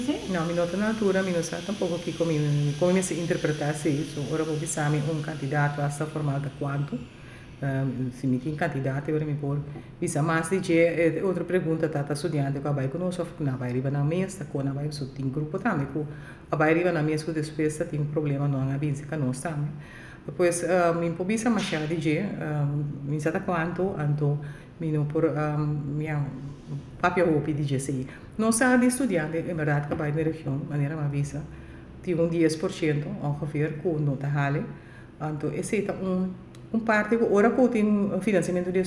Não, mi nota na altura, mi non sa tampoco aqui come mi si interpretasse isso. Ora vou pensar um candidato a essa formal da quanto. Se mi tem candidato, ora mi por visa mais de outra pergunta tá estudante que vai conosco, na vai riba na mesa, com na vai so tem grupo também, que a vai riba na mesa que depois tem problema não a visa que nós também. Depois, mi po bisa masyado de, mi sa ta quanto, anto mi no por minha papia hopi di GSI. Non sa di studiante, in verdade, que vai na região, maneira uma visa, tem 10% ongeveer, com nota hale. Anto, esse é parte que ora que tem financiamento de